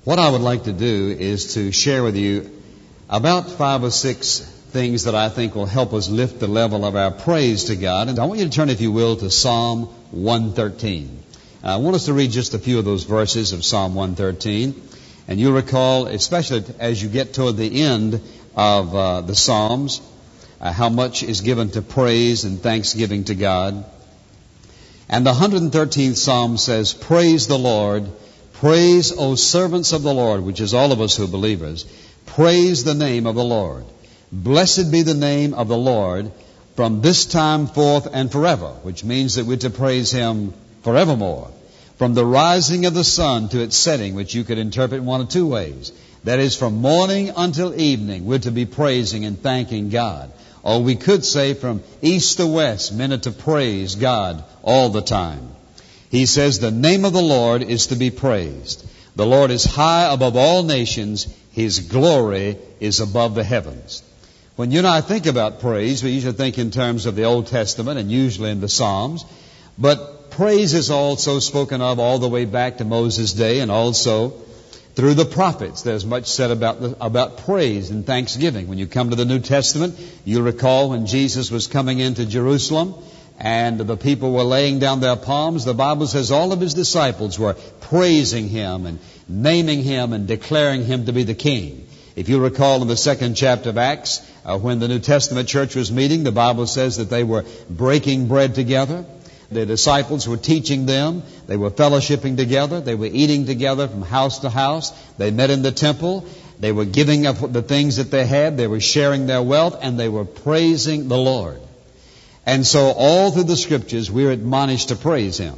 What I would like to do is to share with you about 5 or 6 things that I think will help us lift the level of our praise to God. And I want you to turn, if you will, to Psalm 113. I want us to read just a few of those verses of Psalm 113. And you'll recall, especially as you get toward the end of the Psalms, how much is given to praise and thanksgiving to God. And the 113th Psalm says, "Praise the Lord. Praise, O servants of the Lord," which is all of us who are believers. "Praise the name of the Lord. Blessed be the name of the Lord from this time forth and forever," which means that we're to praise Him forevermore. "From the rising of the sun to its setting," which you could interpret in one of two ways. That is, from morning until evening, we're to be praising and thanking God. Or we could say from east to west, men are to praise God all the time. He says the name of the Lord is to be praised. The Lord is high above all nations. His glory is above the heavens. When you and I think about praise, we usually think in terms of the Old Testament and usually in the Psalms. But praise is also spoken of all the way back to Moses' day and also through the prophets. There's much said about praise and thanksgiving. When you come to the New Testament, you'll recall when Jesus was coming into Jerusalem and the people were laying down their palms, the Bible says all of His disciples were praising Him and naming Him and declaring Him to be the King. If you recall in the 2nd chapter of Acts, when the New Testament church was meeting, the Bible says that they were breaking bread together. The disciples were teaching them. They were fellowshipping together. They were eating together from house to house. They met in the temple. They were giving up the things that they had. They were sharing their wealth, and they were praising the Lord. And so all through the Scriptures, we're admonished to praise Him.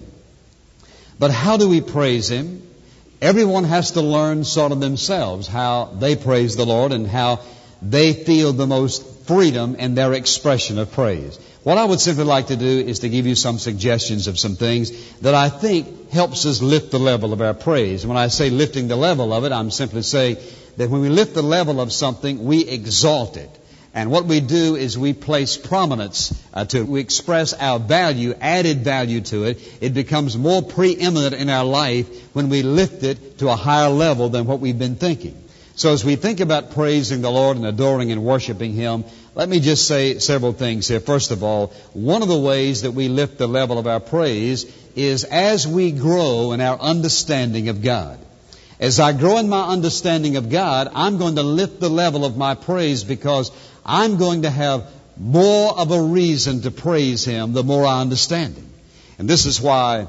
But how do we praise Him? Everyone has to learn sort of themselves how they praise the Lord and how they feel the most freedom in their expression of praise. What I would simply like to do is to give you some suggestions of some things that I think helps us lift the level of our praise. When I say lifting the level of it, I'm simply saying that when we lift the level of something, we exalt it. And what we do is we place prominence to it. We express our value, added value to it. It becomes more preeminent in our life when we lift it to a higher level than what we've been thinking. So as we think about praising the Lord and adoring and worshiping Him, let me just say several things here. First of all, one of the ways that we lift the level of our praise is as we grow in our understanding of God. As I grow in my understanding of God, I'm going to lift the level of my praise because I'm going to have more of a reason to praise Him the more I understand Him. And this is why,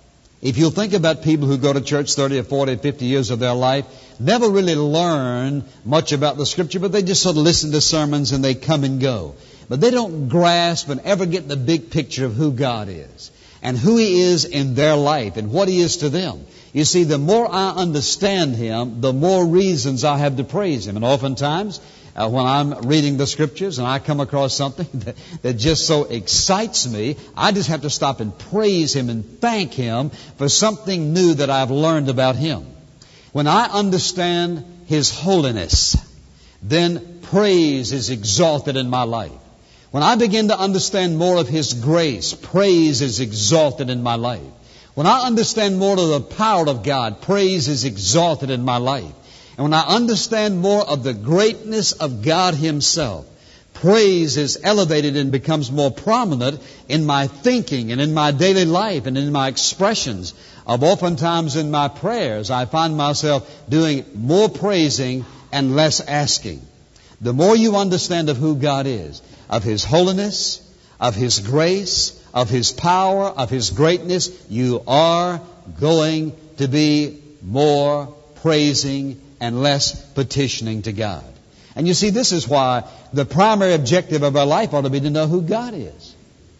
if you'll think about people who go to church 30 or 40 or 50 years of their life, never really learn much about the Scripture, but they just sort of listen to sermons and they come and go. But they don't grasp and ever get the big picture of who God is and who He is in their life and what He is to them. You see, the more I understand Him, the more reasons I have to praise Him. And oftentimes, when I'm reading the Scriptures and I come across something that just so excites me, I just have to stop and praise Him and thank Him for something new that I've learned about Him. When I understand His holiness, then praise is exalted in my life. When I begin to understand more of His grace, praise is exalted in my life. When I understand more of the power of God, praise is exalted in my life. And when I understand more of the greatness of God Himself, praise is elevated and becomes more prominent in my thinking and in my daily life and in my expressions. Oftentimes in my prayers, I find myself doing more praising and less asking. The more you understand of who God is, of His holiness, of His grace, of His power, of His greatness, you are going to be more praising and less petitioning to God. And you see, this is why the primary objective of our life ought to be to know who God is.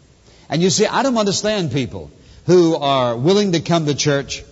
And you see, I don't understand people who are willing to come to church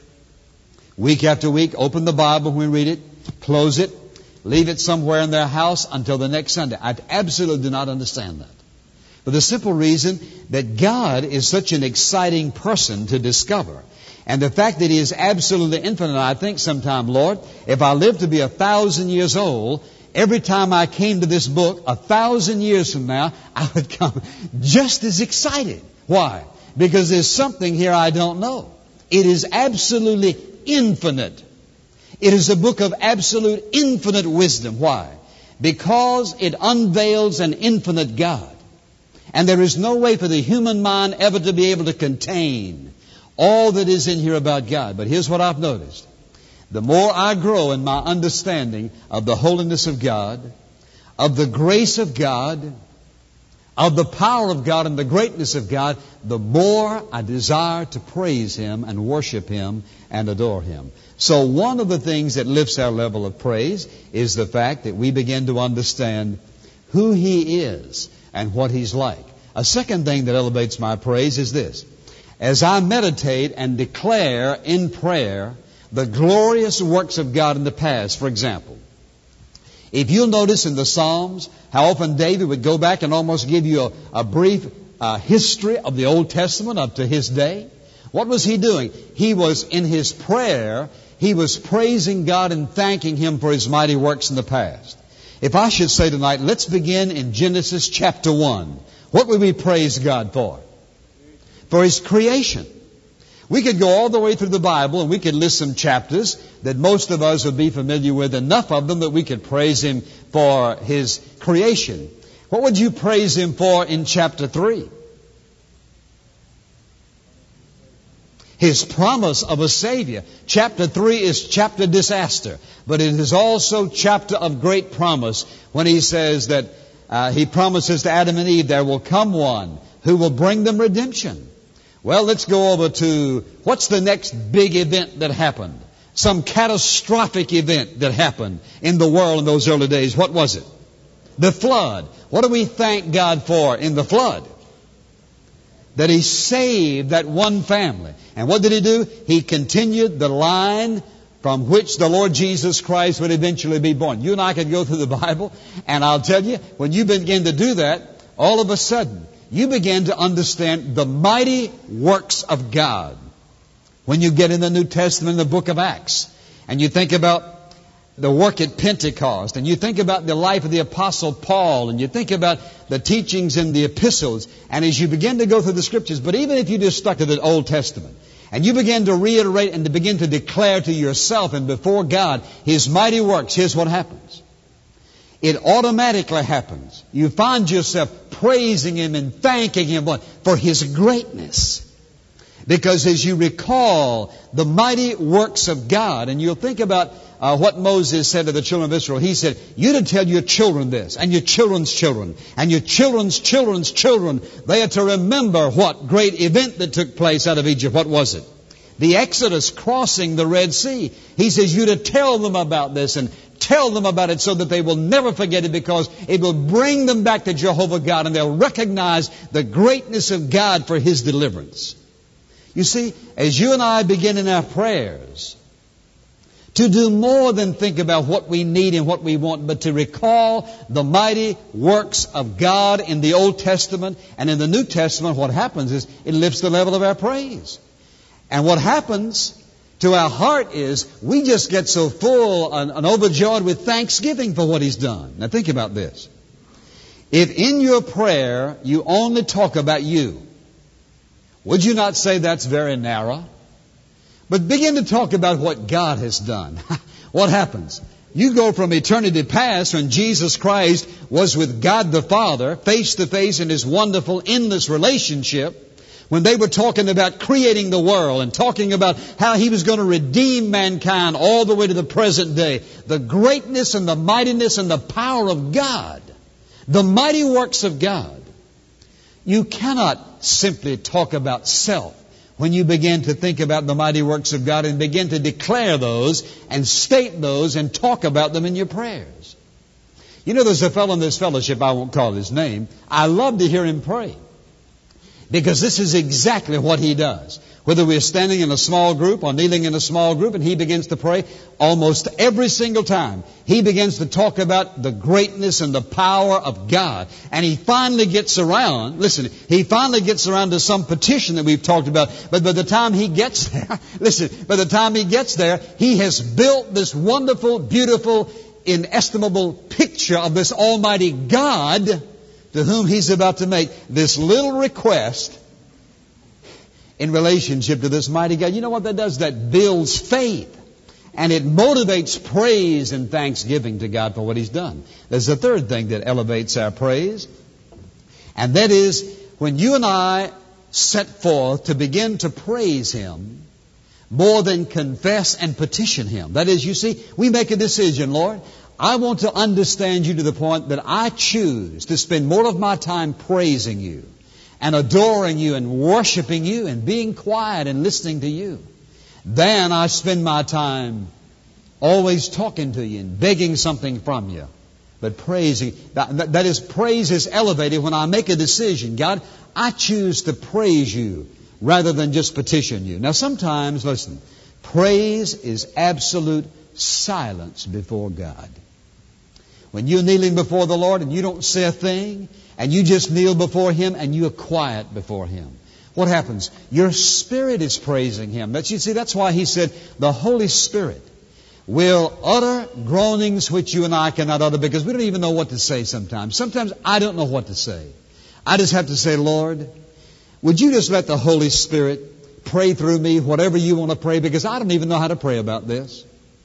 week after week, open the Bible when we read it, close it, leave it somewhere in their house until the next Sunday. I absolutely do not understand that. For the simple reason that God is such an exciting person to discover. And the fact that He is absolutely infinite, I think sometime, Lord, if I live to be 1,000 years old, every time I came to this book, 1,000 years from now, I would come just as excited. Why? Because there's something here I don't know. It is absolutely infinite. It is a book of absolute infinite wisdom. Why? Because it unveils an infinite God. And there is no way for the human mind ever to be able to contain all that is in here about God. But here's what I've noticed. The more I grow in my understanding of the holiness of God, of the grace of God, of the power of God and the greatness of God, the more I desire to praise Him and worship Him and adore Him. So one of the things that lifts our level of praise is the fact that we begin to understand who He is and what He's like. A second thing that elevates my praise is this. As I meditate and declare in prayer the glorious works of God in the past, for example, if you'll notice in the Psalms how often David would go back and almost give you a brief history of the Old Testament up to his day. What was he doing? He was in his prayer, he was praising God and thanking Him for His mighty works in the past. If I should say tonight, let's begin in Genesis chapter 1. What would we praise God for? For His creation. We could go all the way through the Bible and we could list some chapters that most of us would be familiar with, enough of them that we could praise Him for His creation. What would you praise Him for in chapter 3? His promise of a Savior. Chapter 3 is chapter disaster, but it is also chapter of great promise when He says that He promises to Adam and Eve, there will come one who will bring them redemption. Well, let's go over to what's the next big event that happened? Some catastrophic event that happened in the world in those early days. What was it? The flood. What do we thank God for in the flood? That He saved that one family. And what did He do? He continued the line from which the Lord Jesus Christ would eventually be born. You and I could go through the Bible, and I'll tell you, when you begin to do that, all of a sudden, you begin to understand the mighty works of God. When you get in the New Testament, in the book of Acts, and you think about the work at Pentecost, and you think about the life of the Apostle Paul, and you think about the teachings in the epistles, and as you begin to go through the Scriptures, but even if you just stuck to the Old Testament, and you begin to reiterate and to begin to declare to yourself and before God His mighty works, here's what happens. It automatically happens. You find yourself praising Him and thanking Him for His greatness. Because as you recall the mighty works of God, and you'll think about what Moses said to the children of Israel. He said, you to tell your children this, and your children's children, and your children's children's children. They are to remember what great event that took place out of Egypt. What was it? The Exodus, crossing the Red Sea. He says, you to tell them about this and tell them about it so that they will never forget it, because it will bring them back to Jehovah God, and they'll recognize the greatness of God for His deliverance. You see, as you and I begin in our prayers to do more than think about what we need and what we want, but to recall the mighty works of God in the Old Testament and in the New Testament, what happens is it lifts the level of our praise. And what happens to our heart is we just get so full and overjoyed with thanksgiving for what He's done. Now think about this. If in your prayer you only talk about you, would you not say that's very narrow? But begin to talk about what God has done. What happens? You go from eternity past, when Jesus Christ was with God the Father, face to face in His wonderful, endless relationship, when they were talking about creating the world and talking about how He was going to redeem mankind all the way to the present day. The greatness and the mightiness and the power of God. The mighty works of God. You cannot simply talk about self when you begin to think about the mighty works of God and begin to declare those and state those and talk about them in your prayers. You know, there's a fellow in this fellowship, I won't call his name. I love to hear him pray, because this is exactly what he does. Whether we're standing in a small group or kneeling in a small group, and he begins to pray, almost every single time he begins to talk about the greatness and the power of God. And he finally gets around, he finally gets around to some petition that we've talked about. But by the time he gets there, he has built this wonderful, beautiful, inestimable picture of this almighty God to whom he's about to make this little request in relationship to this mighty God. You know what that does? That builds faith. And it motivates praise and thanksgiving to God for what He's done. There's a third thing that elevates our praise, and that is when you and I set forth to begin to praise Him more than confess and petition Him. That is, you see, we make a decision, Lord, I want to understand You to the point that I choose to spend more of my time praising You and adoring You and worshiping You and being quiet and listening to You. Then I spend my time always talking to You and begging something from You. But praising, that is, praise is elevated when I make a decision. God, I choose to praise You rather than just petition You. Now sometimes, listen, praise is absolute silence before God. When you're kneeling before the Lord and you don't say a thing, and you just kneel before Him and you are quiet before Him, what happens? Your spirit is praising Him. You see, that's why He said the Holy Spirit will utter groanings which you and I cannot utter, because we don't even know what to say sometimes. Sometimes I don't know what to say. I just have to say, Lord, would You just let the Holy Spirit pray through me whatever You want to pray, because I don't even know how to pray about this.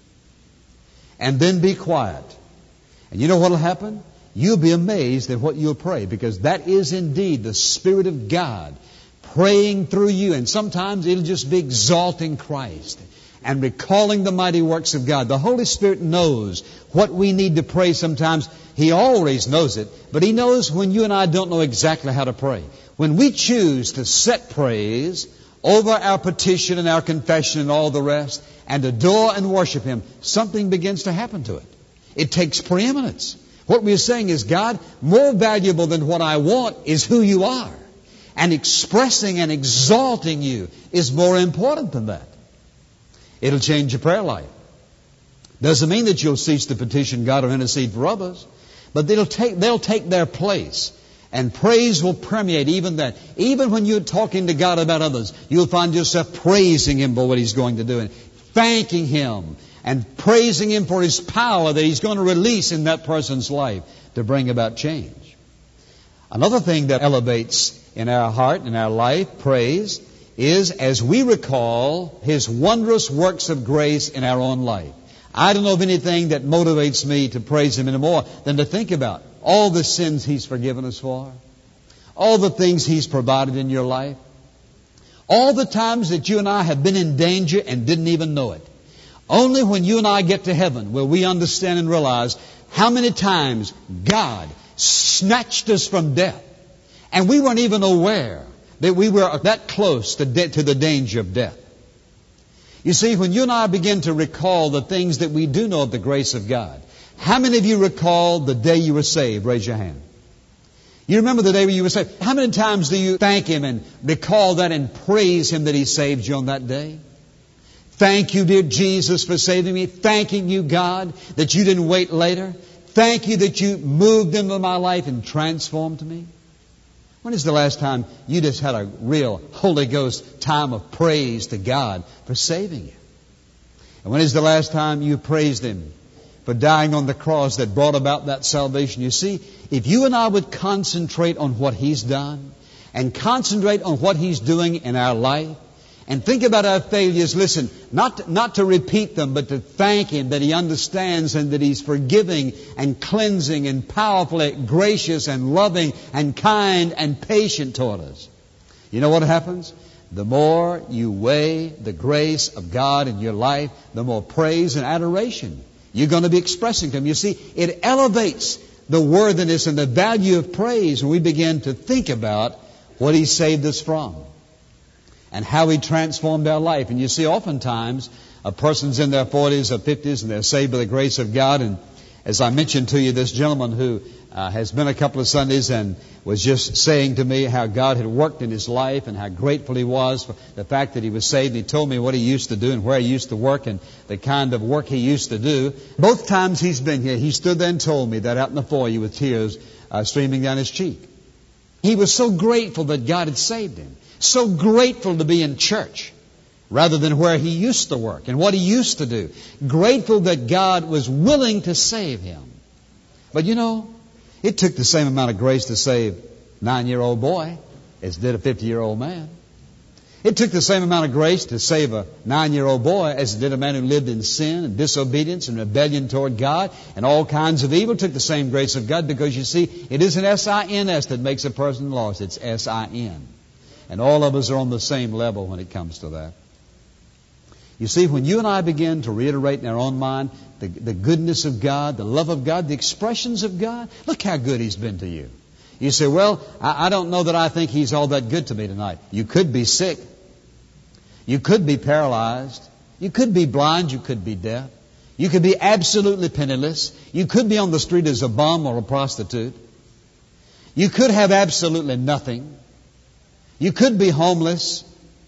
And then be quiet. And you know what will happen? You'll be amazed at what you'll pray, because that is indeed the Spirit of God praying through you. And sometimes it'll just be exalting Christ and recalling the mighty works of God. The Holy Spirit knows what we need to pray sometimes. He always knows it, but He knows when you and I don't know exactly how to pray. When we choose to set praise over our petition and our confession and all the rest, and adore and worship Him, something begins to happen to it. It takes preeminence. What we're saying is, God, more valuable than what I want is who You are. And expressing and exalting You is more important than that. It'll change your prayer life. Doesn't mean that you'll cease to petition God or intercede for others, but they'll take their place. And praise will permeate even that. Even when you're talking to God about others, you'll find yourself praising Him for what He's going to do, and thanking Him and praising Him for His power that He's going to release in that person's life to bring about change. Another thing that elevates in our heart, in our life, praise, is as we recall His wondrous works of grace in our own life. I don't know of anything that motivates me to praise Him anymore than to think about all the sins He's forgiven us for, all the things He's provided in your life, all the times that you and I have been in danger and didn't even know it. Only when you and I get to heaven will we understand and realize how many times God snatched us from death, and we weren't even aware that we were that close to the danger of death. You see, when you and I begin to recall the things that we do know of the grace of God, how many of you recall the day you were saved? Raise your hand. You remember the day when you were saved. How many times do you thank Him and recall that and praise Him that He saved you on that day? Thank You, dear Jesus, for saving me. Thanking You, God, that You didn't wait later. Thank You that You moved into my life and transformed me. When is the last time you just had a real Holy Ghost time of praise to God for saving you? And when is the last time you praised Him for dying on the cross that brought about that salvation? You see, if you and I would concentrate on what He's done and concentrate on what He's doing in our life, and think about our failures, listen, not to repeat them, but to thank Him that He understands and that He's forgiving and cleansing and powerfully gracious and loving and kind and patient toward us. You know what happens? The more you weigh the grace of God in your life, the more praise and adoration you're going to be expressing to Him. You see, it elevates the worthiness and the value of praise when we begin to think about what He saved us from and how He transformed our life. And you see, oftentimes, a person's in their 40s or 50s and they're saved by the grace of God. And as I mentioned to you, this gentleman who has been a couple of Sundays and was just saying to me how God had worked in his life and how grateful he was for the fact that he was saved. And he told me what he used to do and where he used to work and the kind of work he used to do. Both times he's been here, he stood there and told me that out in the foyer with tears streaming down his cheek. He was so grateful that God had saved him. So grateful to be in church rather than where he used to work and what he used to do. Grateful that God was willing to save him. But you know, it took the same amount of grace to save a 9-year-old boy as did a 50-year-old man. It took the same amount of grace to save a 9-year-old boy as it did a man who lived in sin and disobedience and rebellion toward God and all kinds of evil. It took the same grace of God because, you see, it isn't S-I-N-S that makes a person lost. It's S-I-N. And all of us are on the same level when it comes to that. You see, when you and I begin to reiterate in our own mind the goodness of God, the love of God, the expressions of God, look how good He's been to you. You say, well, I don't know that I think He's all that good to me tonight. You could be sick. You could be paralyzed. You could be blind. You could be deaf. You could be absolutely penniless. You could be on the street as a bum or a prostitute. You could have absolutely nothing. You could be homeless.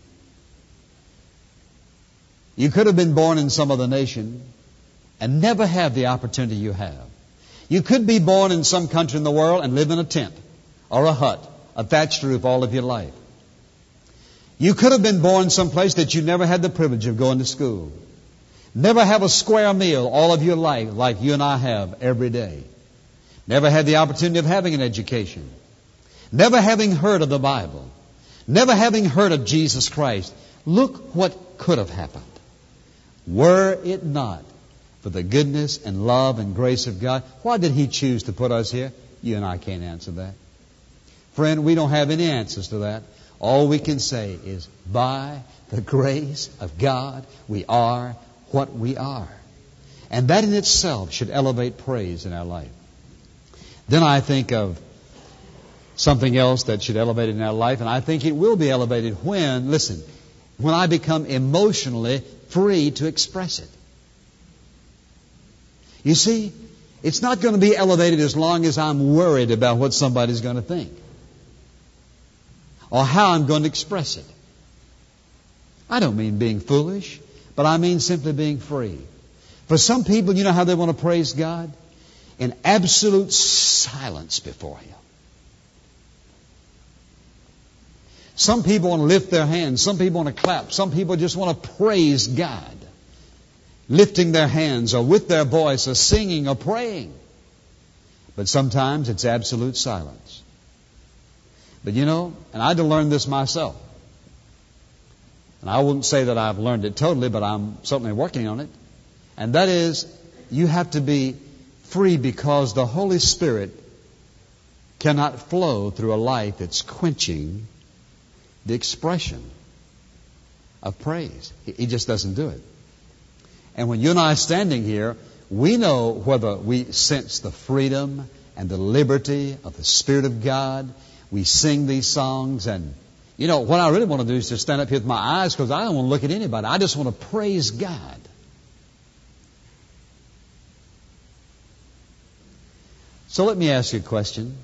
You could have been born in some other nation and never have the opportunity you have. You could be born in some country in the world and live in a tent or a hut, a thatched roof all of your life. You could have been born someplace that you never had the privilege of going to school. Never have a square meal all of your life like you and I have every day. Never had the opportunity of having an education. Never having heard of the Bible. Never having heard of Jesus Christ. Look what could have happened. Were it not for the goodness and love and grace of God, why did He choose to put us here? You and I can't answer that. Friend, we don't have any answers to that. All we can say is, by the grace of God, we are what we are. And that in itself should elevate praise in our life. Then I think of something else that should elevate it in our life, and I think it will be elevated when I become emotionally free to express it. You see, it's not going to be elevated as long as I'm worried about what somebody's going to think or how I'm going to express it. I don't mean being foolish, but I mean simply being free. For some people, you know how they want to praise God? In absolute silence before Him. Some people want to lift their hands. Some people want to clap. Some people just want to praise God. Lifting their hands or with their voice or singing or praying. But sometimes it's absolute silence. But you know, and I had to learn this myself. And I wouldn't say that I've learned it totally, but I'm certainly working on it. And that is, you have to be free because the Holy Spirit cannot flow through a life that's quenching the expression of praise. He just doesn't do it. And when you and I are standing here, we know whether we sense the freedom and the liberty of the Spirit of God. We sing these songs, and you know, what I really want to do is just stand up here with my eyes, because I don't want to look at anybody. I just want to praise God. So let me ask you a question.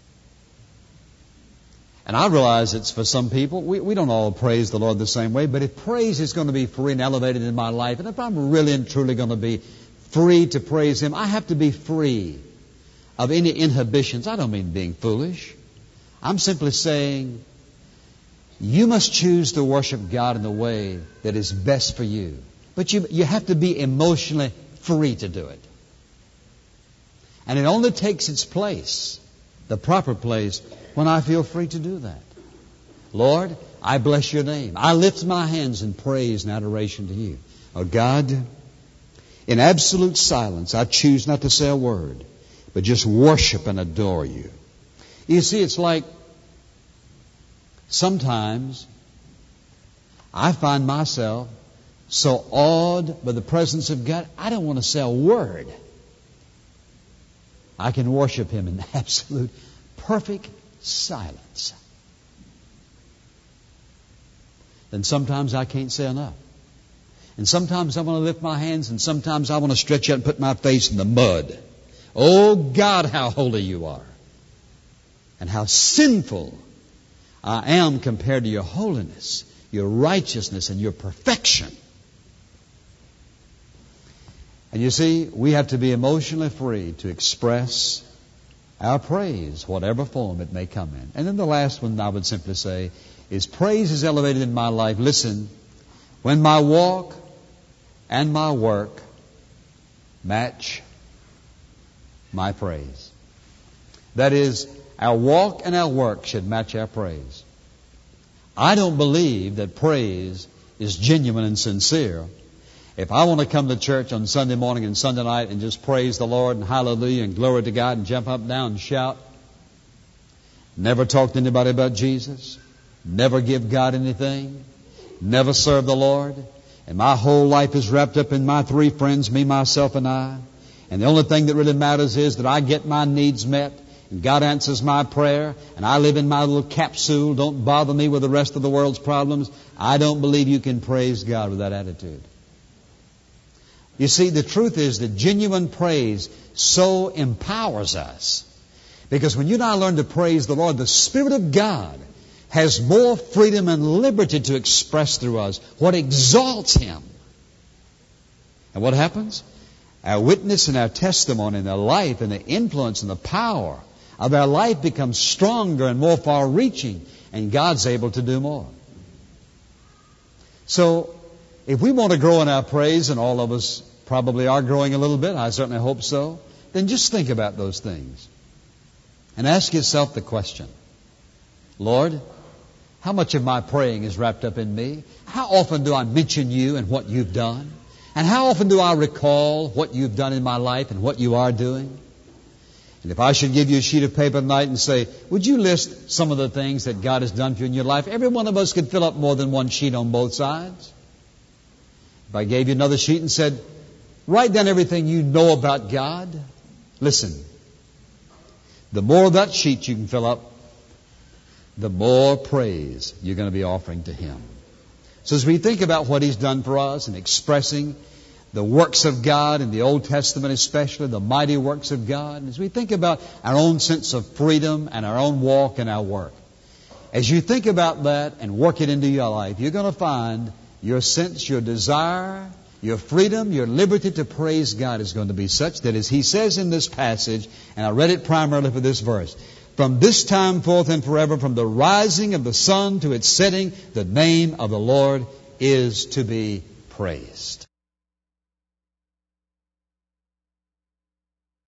And I realize it's for some people. We don't all praise the Lord the same way, but if praise is going to be free and elevated in my life, and if I'm really and truly going to be free to praise Him, I have to be free of any inhibitions. I don't mean being foolish. I'm simply saying you must choose to worship God in the way that is best for you. But you have to be emotionally free to do it. And it only takes its place, the proper place, when I feel free to do that. Lord, I bless Your name. I lift my hands in praise and adoration to You. Oh God, in absolute silence, I choose not to say a word, but just worship and adore You. You see, it's like sometimes I find myself so awed by the presence of God, I don't want to say a word. I can worship Him in absolute, perfect silence. Then sometimes I can't say enough. And sometimes I want to lift my hands, and sometimes I want to stretch out and put my face in the mud. Oh God, how holy You are. And how sinful I am compared to Your holiness, Your righteousness, and Your perfection. And you see, we have to be emotionally free to express our praise, whatever form it may come in. And then the last one I would simply say is praise is elevated in my life. Listen, when my walk and my work match my praise. That is, our walk and our work should match our praise. I don't believe that praise is genuine and sincere if I want to come to church on Sunday morning and Sunday night and just praise the Lord and hallelujah and glory to God and jump up and down and shout, never talk to anybody about Jesus, never give God anything, never serve the Lord, and my whole life is wrapped up in my three friends, me, myself, and I, and the only thing that really matters is that I get my needs met, and God answers my prayer, and I live in my little capsule, don't bother me with the rest of the world's problems. I don't believe you can praise God with that attitude. You see, the truth is that genuine praise so empowers us. Because when you and I learn to praise the Lord, the Spirit of God has more freedom and liberty to express through us what exalts Him. And what happens? Our witness and our testimony and our life and the influence and the power of our life becomes stronger and more far-reaching, and God's able to do more. So, if we want to grow in our praise, and all of us probably are growing a little bit, I certainly hope so, then just think about those things. And ask yourself the question, Lord, how much of my praying is wrapped up in me? How often do I mention you and what you've done? And how often do I recall what you've done in my life and what you are doing? And if I should give you a sheet of paper tonight and say, would you list some of the things that God has done for you in your life? Every one of us could fill up more than one sheet on both sides. If I gave you another sheet and said, write down everything you know about God. Listen, the more of that sheet you can fill up, the more praise you're going to be offering to Him. So as we think about what He's done for us and expressing the works of God in the Old Testament especially, the mighty works of God, and as we think about our own sense of freedom and our own walk and our work, as you think about that and work it into your life, you're going to find your sense, your desire, your freedom, your liberty to praise God is going to be such that, as He says in this passage, and I read it primarily for this verse, from this time forth and forever, from the rising of the sun to its setting, the name of the Lord is to be praised.